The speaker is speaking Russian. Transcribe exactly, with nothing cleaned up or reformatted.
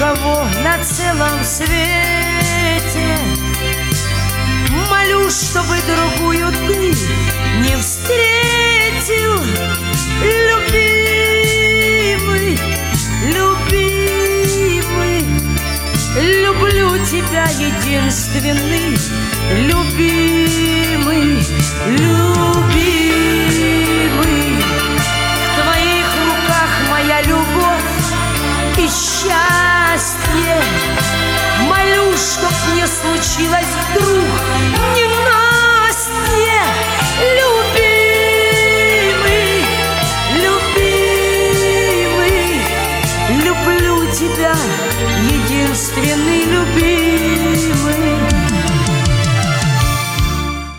никого на целом свете. Молю, чтобы другую ты не встретил, любимый, любимый. Люблю тебя, единственный, любимый.